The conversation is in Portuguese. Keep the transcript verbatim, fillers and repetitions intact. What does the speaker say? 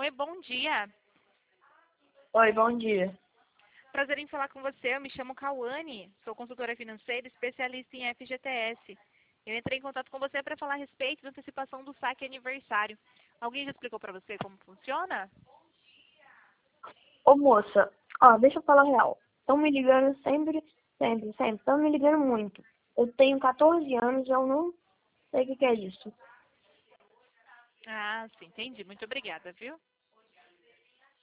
Oi, bom dia. Oi, bom dia. Prazer em falar com você. Eu me chamo Cauane, sou consultora financeira especialista em F G T S. Eu entrei em contato com você para falar a respeito da antecipação do saque aniversário. Alguém já explicou para você como funciona? Ô moça, ó, deixa eu falar a real. Estão me ligando sempre, sempre, sempre. Estão me ligando muito. Eu tenho quatorze anos e eu não sei o que que é isso. Ah, sim, entendi. Muito obrigada, viu?